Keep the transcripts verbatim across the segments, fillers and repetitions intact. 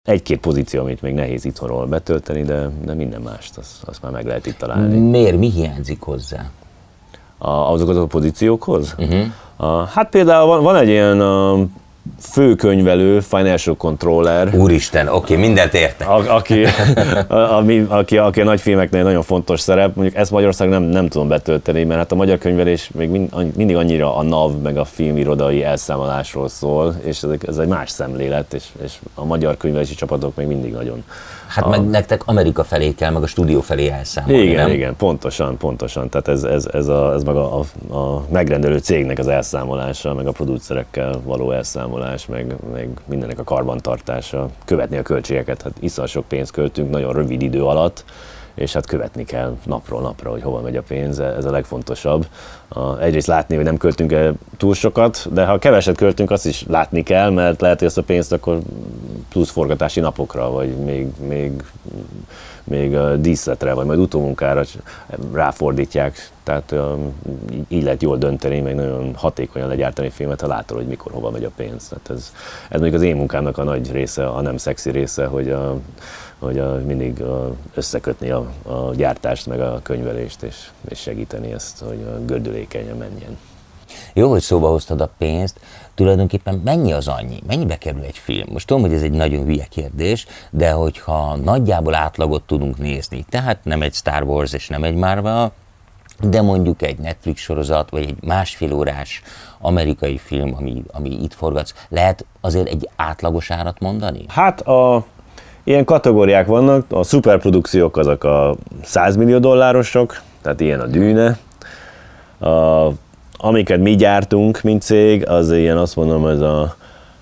Egy-két pozíció, amit még nehéz itthonról betölteni, de, de minden mást, azt, azt már meg lehet itt találni. Miért? Mi hiányzik hozzá? A, azokat a pozíciókhoz? Uh-huh. A, hát például van, van egy ilyen a, főkönyvelő, financial controller. Úristen, oké, okay, mindent értek. A, aki, a, a, aki, aki a nagy filmeknél nagyon fontos szerep, mondjuk ezt Magyarországon nem, nem tudom betölteni, mert hát a magyar könyvelés még mind, mindig annyira a NAV meg a filmirodai elszámolásról szól, és ez, ez egy más szemlélet, és, és a magyar könyvelési csapatok még mindig nagyon... Hát a... meg nektek Amerika felé kell, meg a stúdió felé elszámolni, Igen, nem? igen, pontosan, pontosan. Tehát ez, ez, ez, a, ez meg a, a, a megrendelő cégnek az elszámolása, meg a producerekkel való elszámolás, meg, meg mindennek a karbantartása, követni a költségeket. Hát iszonyat sok pénzt költünk nagyon rövid idő alatt, és hát követni kell napról napra, hogy hova megy a pénz, ez a legfontosabb. Egyrészt látni, hogy nem költünk el túl sokat, de ha keveset költünk, azt is látni kell, mert lehet, hogy ezt a pénzt akkor plusz forgatási napokra, vagy még, még, még díszletre, vagy majd utómunkára ráfordítják. Tehát így lehet jól dönteni, meg nagyon hatékonyan legyártani filmet, ha látod, hogy mikor, hova megy a pénz. Tehát ez, ez mondjuk az én munkámnak a nagy része, a nem szexi része, hogy a, hogy a, mindig a, összekötni a, a gyártást, meg a könyvelést, és, és segíteni ezt, hogy a gördülékenyen menjen. Jó, hogy szóba hoztad a pénzt, tulajdonképpen mennyi az annyi? Mennyibe kerül egy film? Most tudom, hogy ez egy nagyon hülye kérdés, de hogyha nagyjából átlagot tudunk nézni, tehát nem egy Star Wars és nem egy Marvel, de mondjuk egy Netflix sorozat, vagy egy másfél órás amerikai film, ami, ami itt forgatsz, lehet azért egy átlagos árat mondani? Hát a ilyen kategóriák vannak, a szuperprodukciók azok a száz millió dollárosok, tehát ilyen a Dűne. A, amiket mi gyártunk, mint cég, az ilyen azt mondom, ez a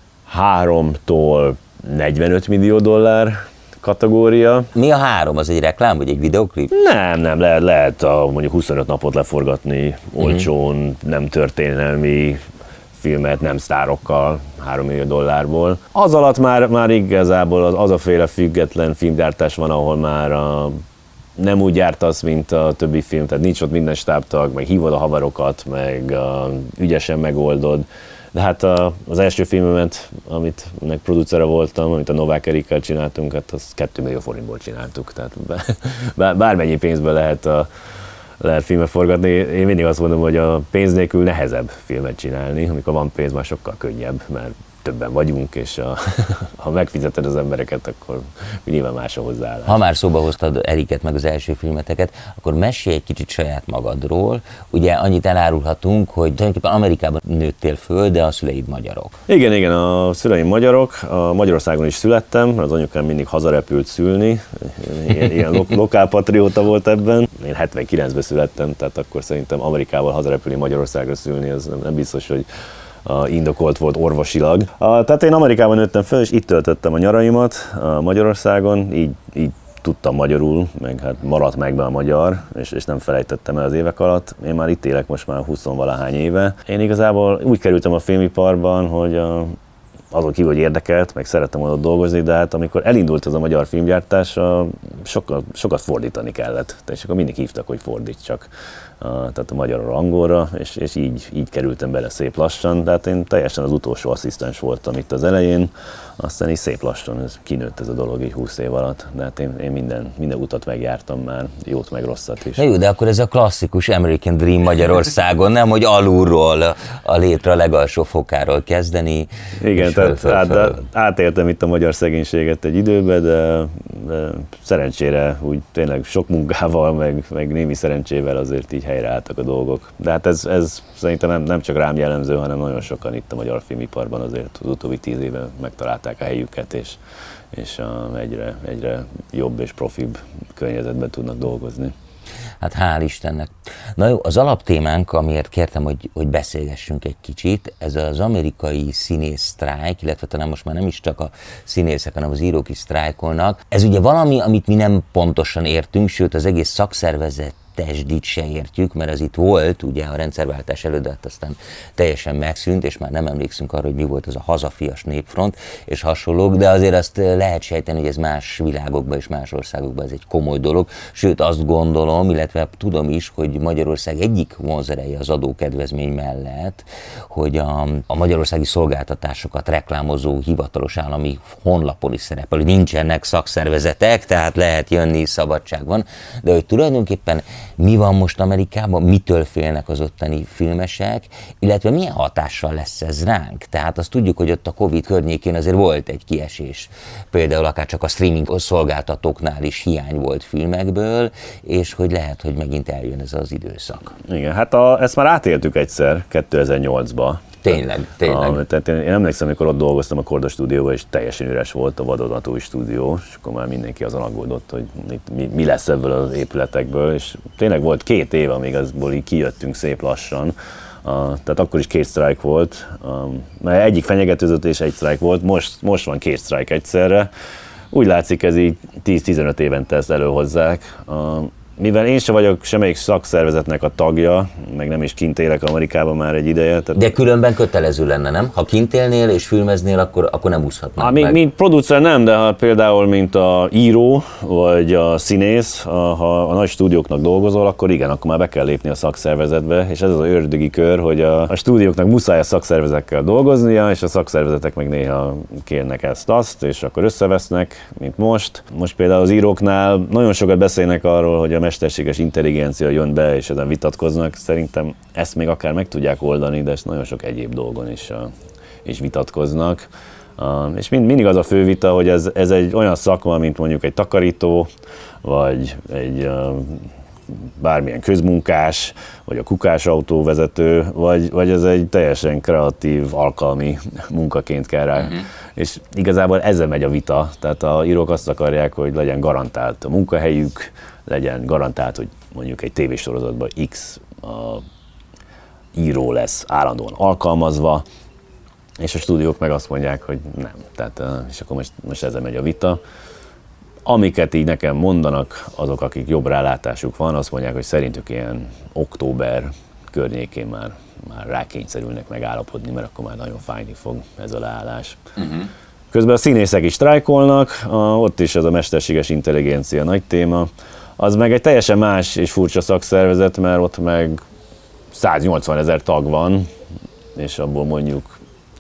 háromtól negyvenöt millió dollár kategória. Mi a három? Az egy reklám, vagy egy videoklip? Nem, nem, lehet, lehet a, mondjuk huszonöt napot leforgatni, olcsón, uh-huh. nem történelmi filmet, nem sztárokkal, három millió dollárból. Az alatt már, már igazából az, az a féle független filmgyártás van, ahol már a, nem úgy gyártasz, mint a többi film, tehát nincs ott minden stábtag, meg hívod a haverokat, meg a, ügyesen megoldod. De hát a, az első filmemet, amit meg producere voltam, amit a Novák Erikkel csináltunk, hát azt két millió forintból csináltuk, tehát bár, bármennyi pénzből lehet a lehet filmet forgatni. Én mindig azt mondom, hogy a pénz nélkül nehezebb filmet csinálni, amikor van pénz, már sokkal könnyebb, mert többen vagyunk, és a, ha megfizeted az embereket, akkor nyilván más a hozzáállás. Ha már szóba hoztad Eriket, meg az első filmeteket, akkor mesélj egy kicsit saját magadról. Ugye annyit elárulhatunk, hogy tulajdonképpen Amerikában nőttél föl, de a szüleid magyarok. Igen, igen, a szüleim magyarok, a Magyarországon is születtem, mert az anyukám mindig hazarepült szülni, ilyen, ilyen lo- lokálpatrióta volt ebben. Én hetvenkilencben születtem, tehát akkor szerintem Amerikával hazarepülni, Magyarországra szülni, az nem, nem biztos, hogy Uh, indokolt volt orvosilag. Uh, tehát én Amerikában nőttem föl, és itt töltöttem a nyaraimat uh, Magyarországon, így, így tudtam magyarul, meg hát maradt meg be a magyar, és, és nem felejtettem el az évek alatt. Én már itt élek most már huszonvalahány éve. Én igazából úgy kerültem a filmiparban, hogy uh, azon kívül, hogy érdekelt, meg szerettem volna dolgozni, de hát amikor elindult ez a magyar filmgyártás, uh, sokat, sokat fordítani kellett. És akkor mindig hívtak, hogy fordítsak. Uh, tehát a magyarról angolra, és, és így, így kerültem bele szép lassan, de hát én teljesen az utolsó asszisztens voltam itt az elején, aztán így szép lassan ez kinőtt ez a dolog így húsz év alatt, de hát én, én minden, minden utat megjártam már, jót meg rosszat is. Na jó, de akkor ez a klasszikus American Dream Magyarországon, nem, hogy alulról a létre a legalsó fokáról kezdeni. Igen, tehát föl, föl, föl. Át, átéltem itt a magyar szegénységet egy időben, de, de szerencsére úgy tényleg sok munkával, meg, meg némi szerencsével azért így helyreálltak a dolgok. De hát ez, ez szerintem nem, nem csak rám jellemző, hanem nagyon sokan itt a magyar filmiparban azért az utóbbi tíz éve megtalálták a helyüket, és, és egyre, egyre jobb és profibb környezetben tudnak dolgozni. Hát hál' Istennek. Na jó, az alaptémánk, amiért kértem, hogy, hogy beszélgessünk egy kicsit, ez az amerikai színész sztrájk, illetve talán most már nem is csak a színészek, hanem az írók is sztrájkolnak. Ez ugye valami, amit mi nem pontosan értünk, sőt az egész szakszervezet Tesdit se értjük, mert az itt volt, ugye a rendszerváltás előtt, aztán teljesen megszűnt, és már nem emlékszünk arra, hogy mi volt az a hazafias népfront, és hasonlók, de azért azt lehet sejteni, hogy ez más világokban és más országokban ez egy komoly dolog. Sőt, azt gondolom, illetve tudom is, hogy Magyarország egyik vonzereje az adókedvezmény mellett, hogy a, a magyarországi szolgáltatásokat reklámozó hivatalos állami honlapon is szerepel, hogy nincsenek szakszervezetek, tehát lehet jönni, szabadság van, de hogy tulajdonképpen mi van most Amerikában, mitől félnek az ottani filmesek, illetve milyen hatással lesz ez ránk. Tehát azt tudjuk, hogy ott a Covid környékén azért volt egy kiesés, például akár csak a streaming szolgáltatóknál is hiány volt filmekből, és hogy lehet, hogy megint eljön ez az időszak. Igen, hát a, ezt már átéltük egyszer kétezer-nyolcba. Tényleg, tényleg. A, tehát én, én emlékszem, amikor ott dolgoztam a Korda stúdióban, és teljesen üres volt a vadonatúj stúdió, és akkor már mindenki azon aggódott, hogy mi, mi lesz ebből az épületekből, és tényleg volt két év, amíg azból így kijöttünk szép lassan. A, tehát akkor is két sztrájk volt, a, egyik fenyegetőzött és egy sztrájk volt, most, most van két sztrájk egyszerre. Úgy látszik, ez így tíz-tizenöt évente ezt előhozzák. A, mivel én sem vagyok semmelyik szakszervezetnek a tagja, meg nem is kint élek Amerikában már egy ideje. Tehát... De különben kötelező lenne, nem? Ha kint élnél és filmeznél, akkor, akkor nem úszhatnánk meg. Mint producer nem, de ha például mint a író, vagy a színész, ha a nagy stúdióknak dolgozol, akkor igen, akkor már be kell lépni a szakszervezetbe, és ez az az ördögi kör, hogy a, a stúdióknak muszáj a szakszervezetekkel dolgoznia, és a szakszervezetek meg néha kérnek ezt-azt, és akkor összevesznek, mint most. Most például az íróknál nagyon sokat beszélnek arról, hogy a mesterséges intelligencia jön be, és ezen vitatkoznak. Szerintem ezt még akár meg tudják oldani, de ezt nagyon sok egyéb dolgon is, is vitatkoznak. És mind, mindig az a fő vita, hogy ez, ez egy olyan szakma, mint mondjuk egy takarító, vagy egy bármilyen közmunkás, vagy a kukásautóvezető, vagy, vagy ez egy teljesen kreatív, alkalmi munkaként kell rá. Uh-huh. És igazából ezzel megy a vita. Tehát a írók azt akarják, hogy legyen garantált a munkahelyük, legyen garantált, hogy mondjuk egy tévésorozatban X a író lesz állandóan alkalmazva, és a stúdiók meg azt mondják, hogy nem. Tehát, és akkor most, most ezzel megy a vita. Amiket így nekem mondanak azok, akik jobb rálátásuk van, azt mondják, hogy szerintük ilyen október környékén már, már rákényszerülnek megállapodni, mert akkor már nagyon fájni fog ez a leállás. Uh-huh. Közben a színészek is sztrájkolnak, ott is ez a mesterséges intelligencia nagy téma. Az meg egy teljesen más és furcsa szakszervezet, mert ott meg száznyolcvan ezer tag van, és abból mondjuk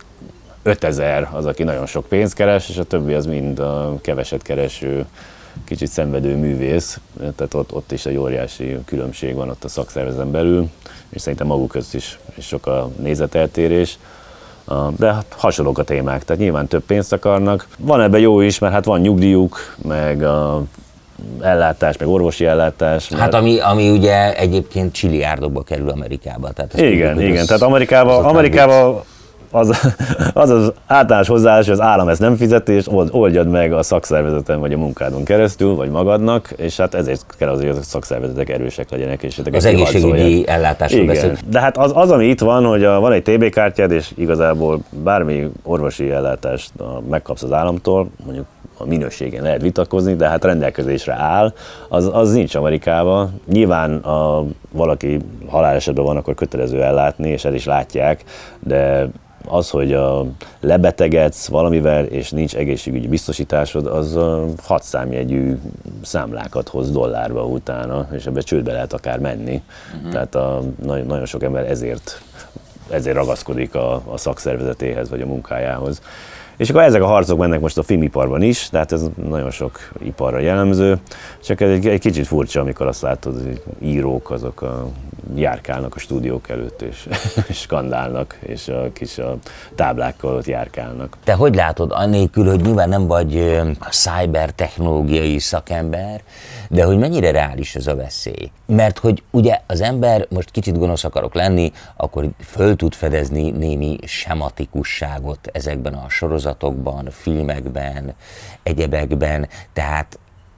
ötezer az, aki nagyon sok pénzt keres, és a többi az mind a keveset kereső, kicsit szenvedő művész, tehát ott, ott is egy óriási különbség van ott a szakszervezeten belül, és szerintem maguk közt is, is sok a nézeteltérés. De hasonlók a témák, tehát nyilván több pénzt akarnak. Van ebben jó is, mert hát van nyugdíjuk, meg a ellátás, meg orvosi ellátás. Hát ami, ami ugye egyébként csilliárdokba kerül Amerikába. Tehát igen, tudjuk, igen, az, tehát Amerikában, Amerikában az, az az általános hozzáállás, hogy az állam ezt nem fizeti, és oldjad meg a szakszervezeten, vagy a munkádon keresztül, vagy magadnak, és hát ezért kell azért, hogy a szakszervezetek erősek legyenek. És az egészségügyi ellátásról beszélünk. De hát az, az, ami itt van, hogy a, van egy té bé kártyád, és igazából bármi orvosi ellátást megkapsz az államtól, mondjuk a minőségén lehet vitatkozni, de hát rendelkezésre áll, az, az nincs Amerikában. Nyilván a, valaki halálesetben van, akkor kötelező ellátni, és el is látják, de az, hogy a, lebetegedsz valamivel, és nincs egészségügyi biztosításod, az a hat számjegyű számlákat hoz dollárba utána, és ebbe csődbe lehet akár menni. Uh-huh. Tehát a, nagyon, nagyon sok ember ezért, ezért ragaszkodik a, a szakszervezetéhez, vagy a munkájához. És akkor ezek a harcok mennek most a filmiparban is, tehát ez nagyon sok iparra jellemző, csak ez egy, egy kicsit furcsa, amikor azt látod, hogy írók azok a, járkálnak a stúdiók előtt, és, és skandálnak, és a kis a táblákkal ott járkálnak. Te hogy látod, annélkül, hogy nyilván nem vagy cybertechnológiai szakember, de hogy mennyire reális ez a veszély? Mert hogy ugye az ember, most kicsit gonosz akarok lenni, akkor föl tud fedezni némi sematikusságot ezekben a sorozatokban, filmekben, egyebekben, tehát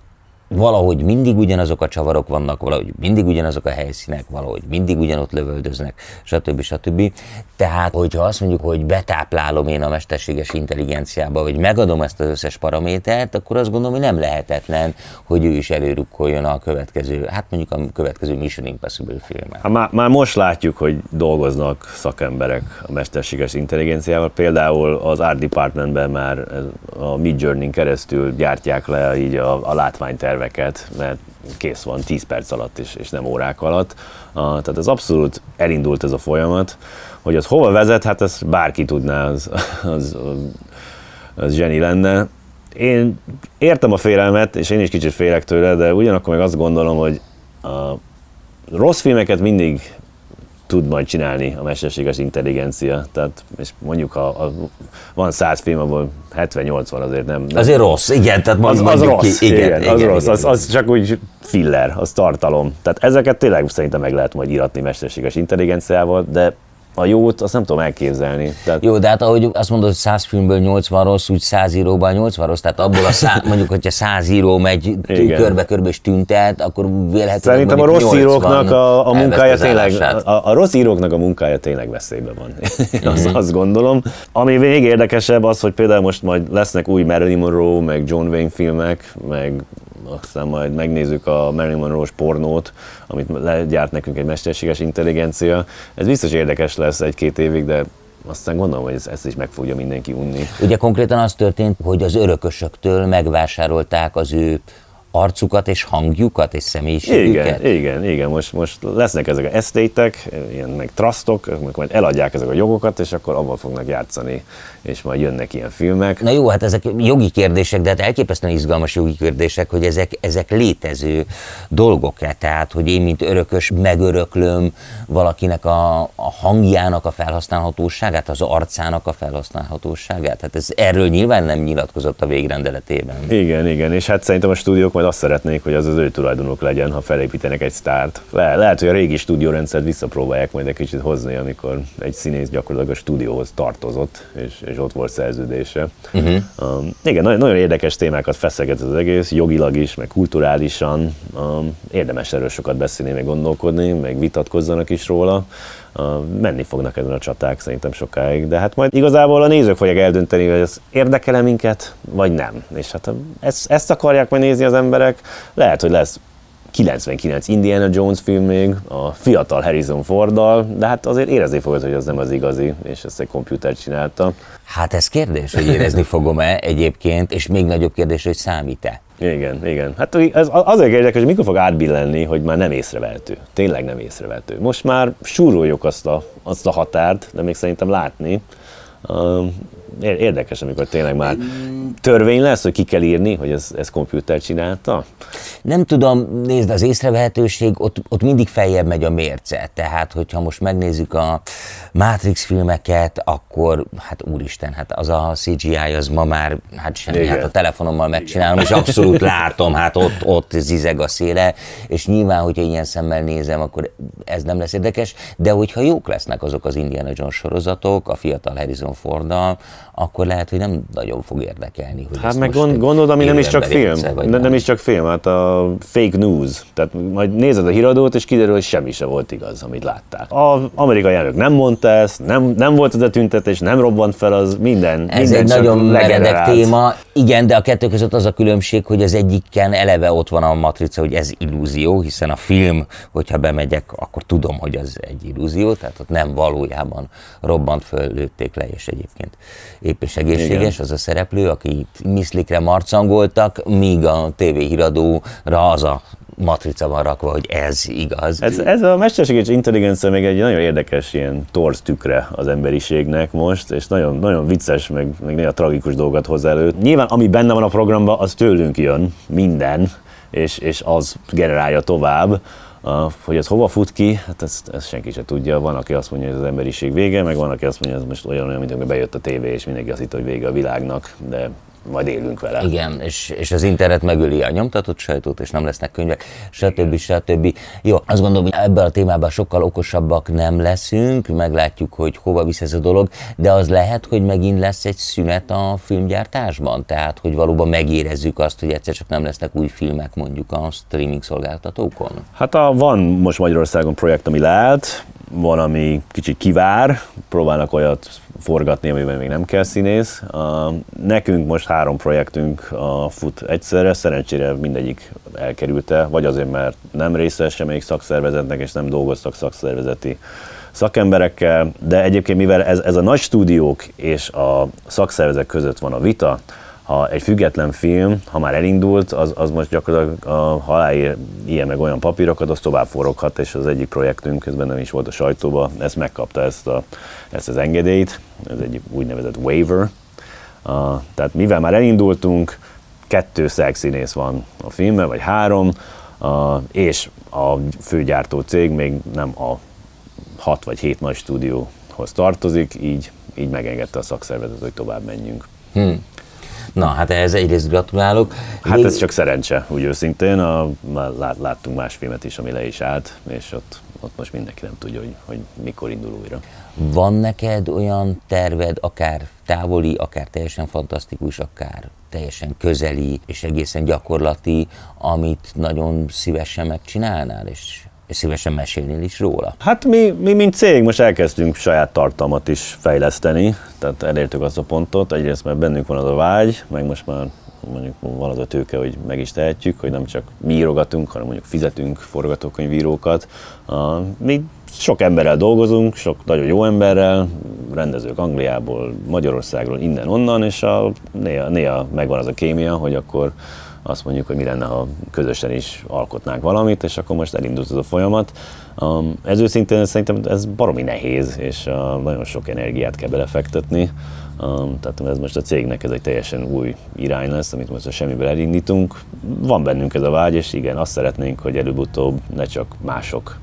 valahogy mindig ugyanazok a csavarok vannak, valahogy mindig ugyanazok a helyszínek, valahogy mindig ugyanott lövöldöznek, stb. stb. Tehát, hogyha azt mondjuk, hogy betáplálom én a mesterséges intelligenciába, vagy megadom ezt az összes paramétert, akkor azt gondolom, hogy nem lehetetlen, hogy ő is előrukkoljon a következő, hát mondjuk a következő Mission Impossible filmen. Hát már, már most látjuk, hogy dolgoznak szakemberek a mesterséges intelligenciával. Például az Art Departmentben már a Midjourney-n keresztül gyártják le így a, a látványterveket, mert kész van tíz perc alatt is, és nem órák alatt. A, tehát ez abszolút elindult ez a folyamat. Hogy az hova vezet, hát ezt bárki tudná, az, az, az zseni lenne. Én értem a félelmet, és én is kicsit félek tőle, de ugyanakkor meg azt gondolom, hogy a rossz filmeket mindig tud majd csinálni a mesterséges intelligencia. Tehát, és mondjuk, ha a, van száz film, abból hetven-nyolcvan azért nem... nem azért rossz, igen. Tehát az, az rossz, ki, igen, igen, igen, az igen, rossz, igen. Az, az csak úgy filler, az tartalom. Tehát ezeket tényleg szerintem meg lehet majd íratni mesterséges intelligenciával, de a jót azt nem tudom elképzelni. Tehát... Jó, de hát ahogy azt mondod, hogy száz filmből nyolcvan rossz, úgy száz íróban nyolcvan rossz, tehát abból a száz, mondjuk, hogyha száz író megy körbe-körbe és tüntelt, akkor vélhetően szerintem a rossz íróknak a, a munkája tényleg, a, a rossz íróknak a munkája tényleg veszélyben van. azt, mm-hmm. azt gondolom. Ami még érdekesebb az, hogy például most majd lesznek új Marilyn Monroe, meg John Wayne filmek, meg aztán majd megnézzük a Marilyn Monroe-s pornót, amit legyárt nekünk egy mesterséges intelligencia. Ez biztos érdekes lesz egy-két évig, de aztán gondolom, hogy ezt is meg fogja mindenki unni. Ugye konkrétan az történt, hogy az örökösöktől megvásárolták az ő arcukat és hangjukat és személyiségüket? Igen, igen, igen. Most, most lesznek ezek a estate-ek, ilyen meg trustok, majd eladják ezek a jogokat, és akkor abban fognak játszani, és majd jönnek ilyen filmek. Na jó, hát ezek jogi kérdések, de hát elképesztően izgalmas jogi kérdések, hogy ezek, ezek létező dolgok-e, tehát, hogy én, mint örökös, megöröklöm valakinek a, a hangjának a felhasználhatóságát, az arcának a felhasználhatóságát. Hát ez erről nyilván nem nyilatkozott a végrendeletében. Igen, igen, és hát szerintem a stúdiók majd azt szeretnék, hogy az az ő tulajdonuk legyen, ha felépítenek egy sztárt. Le- lehet, hogy a régi stúdiórendszert visszapróbálják majd egy kicsit hozni, amikor egy színész gyakorlatilag a stúdióhoz tartozott, és, és ott volt szerződése. Uh-huh. Um, igen, nagyon, nagyon érdekes témákat feszeget az egész, jogilag is, meg kulturálisan. Um, érdemes erről sokat beszélni, meg gondolkodni, meg vitatkozzanak is róla. Uh, menni fognak ezen a csaták szerintem sokáig, de hát majd igazából a nézők fogják eldönteni, hogy ez érdekel-e minket, vagy nem. És hát ezt, ezt akarják majd nézni az emberek. Lehet, hogy lesz kilencvenkilenc Indiana Jones film még, a fiatal Harrison Forddal, de hát azért érezni fogod, hogy az nem az igazi, és ezt egy komputer csinálta. Hát ez kérdés, hogy érezni fogom-e egyébként, és még nagyobb kérdés, hogy számít-e. Igen, igen. Hát ez azért érdekes, hogy mikor fog átbillenni, hogy már nem észrevehető. Tényleg nem észrevehető. Most már súroljuk azt a, azt a határt, de még szerintem látni. Érdekes, amikor tényleg már törvény lesz, hogy ki kell írni, hogy ez, ez komputer csinálta? Nem tudom, nézd, az észrevehetőség, ott, ott mindig feljebb megy a mérce. Tehát, hogyha most megnézzük a Matrix filmeket, akkor, hát úristen, hát az a cé gé í az ma már, hát semmi, igen. Hát a telefonommal megcsinálom, igen. És abszolút látom, hát ott, ott zizeg a széle, és nyilván, hogyha ilyen szemmel nézem, akkor ez nem lesz érdekes, de hogyha jók lesznek azok az Indiana Jones sorozatok, a fiatal Harrison Forddal, akkor lehet, hogy nem nagyon fog érdekelni. Hogy hát meg gond, gondolod, ami nem is csak film, nem, nem. nem is csak film, hát a fake news, tehát majd nézed a híradót, és kiderül, hogy semmi se volt igaz, amit láttál. Az amerikai elnök nem mondta ezt, nem, nem volt az a tüntetés, nem robbant fel, az minden. Ez minden egy nagyon meredek téma. Igen, de a kettő között az a különbség, hogy az egyiken eleve ott van a matrica, hogy ez illúzió, hiszen a film, hogyha bemegyek, akkor tudom, hogy az egy illúzió, tehát ott nem valójában robbant föl, lőtték le, és egyébként épp és egészséges az a szereplő, aki miszlikre marcangoltak, míg a tévéhíradóra az a matrica van rakva, hogy ez igaz. Ez, ez a mesterséges intelligencia még egy nagyon érdekes ilyen torz tükre az emberiségnek most, és nagyon, nagyon vicces, meg, meg nagyon tragikus dolgokat hoz elő. Nyilván, ami benne van a programban, az tőlünk jön, minden, és, és az generálja tovább. Uh, hogy ez hova fut ki, hát ezt, ezt senki se tudja. Van, aki azt mondja, hogy ez az emberiség vége, meg van, aki azt mondja, hogy ez most olyan, olyan mint amikor bejött a tévé, és mindenki azt hitt, hogy vége a világnak, de majd élünk vele. Igen, és, és az internet megöli a nyomtatott sajtót, és nem lesznek könyvek, stb. stb. Jó, azt gondolom, hogy ebben a témában sokkal okosabbak nem leszünk, meglátjuk, hogy hova visz ez a dolog, de az lehet, hogy megint lesz egy szünet a filmgyártásban, tehát, hogy valóban megérezzük azt, hogy egyszer csak nem lesznek új filmek mondjuk a streaming szolgáltatókon. Hát a, van most Magyarországon projekt, ami lehet, van, ami kicsit kivár, próbálnak olyat forgatni, amiben még nem kell színész. A, nekünk most három projektünk a fut egyszerre, szerencsére mindegyik elkerülte, vagy azért, mert nem része semmelyik szakszervezetnek, és nem dolgoztak szakszervezeti szakemberekkel, de egyébként mivel ez, ez a nagy stúdiók és a szakszervezetek között van a vita, ha egy független film, ha már elindult, az, az most gyakorlatilag, ha aláír ilyen meg olyan papírokat, az tovább foroghat, és az egyik projektünk, ez benne is volt a sajtóban, ezt megkapta ezt, a, ezt az engedélyt, ez egy úgynevezett waiver. Uh, tehát mivel már elindultunk, kettő szegszínész van a filmben, vagy három, uh, és a főgyártó cég még nem a hat vagy hét nagy stúdióhoz tartozik, így, így megengedte a szakszervezet, hogy tovább menjünk. Hmm. Na, hát ehhez egyrészt gratulálok. Hát Még... ez csak szerencse, úgy őszintén. A, lát, láttunk más filmet is, ami le is állt, és ott, ott most mindenki nem tudja, hogy, hogy mikor indul újra. Van neked olyan terved, akár távoli, akár teljesen fantasztikus, akár teljesen közeli és egészen gyakorlati, amit nagyon szívesen megcsinálnál, és és szívesen mesélnél is róla? Hát mi, mi, mint cég, most elkezdtünk saját tartalmat is fejleszteni, tehát elértük azt a pontot, egyrészt mert bennünk van az a vágy, meg most már mondjuk van az a tőke, hogy meg is tehetjük, hogy nem csak mi írogatunk, hanem mondjuk fizetünk forgatókönyvírókat. Mi sok emberrel dolgozunk, sok nagyon jó emberrel, rendezők Angliából, Magyarországról, innen-onnan, és a, néha, néha megvan az a kémia, hogy akkor azt mondjuk, hogy mi lenne, ha közösen is alkotnánk valamit, és akkor most elindult ez a folyamat. Um, ez őszintén szerintem ez baromi nehéz, és uh, nagyon sok energiát kell belefektetni. Um, tehát ez most a cégnek ez egy teljesen új irány lesz, amit most a semmiből elindítunk. Van bennünk ez a vágy, és igen, azt szeretnénk, hogy előbb-utóbb ne csak mások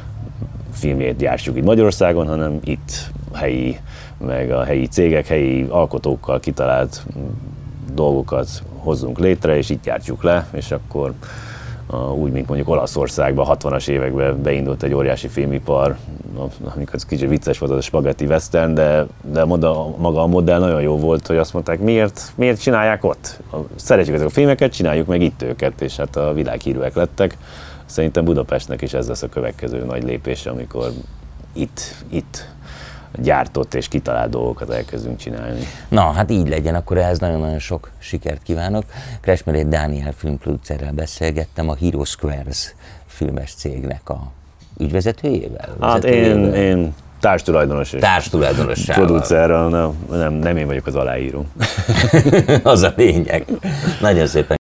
filmjét gyártsuk itt Magyarországon, hanem itt helyi, meg a helyi cégek, helyi alkotókkal kitalált dolgokat hozzunk létre, és itt gyártjuk le, és akkor uh, úgy, mint mondjuk Olaszországban, hatvanas években beindult egy óriási filmipar, amikor ez kicsit vicces volt az a spaghetti western, de, de maga, maga a modell nagyon jó volt, hogy azt mondták, miért, miért csinálják ott? Szeretjük ezek a filmeket, csináljuk meg itt őket, és hát a világhírűek lettek. Szerintem Budapestnek is ez lesz a következő nagy lépése, amikor itt, itt gyártott és kitalált dolgokat elkezdünk csinálni. Na, hát így legyen, akkor ehhez nagyon-nagyon sok sikert kívánok. Kresmerét Dániel filmproducerrel beszélgettem, a Hero Squares filmes cégnek a ügyvezetőjével. Hát én, én társtulajdonos és társtulajdonossával. Producerrel, nem, nem, nem én vagyok az aláíró. Az a lényeg. Nagyon szépen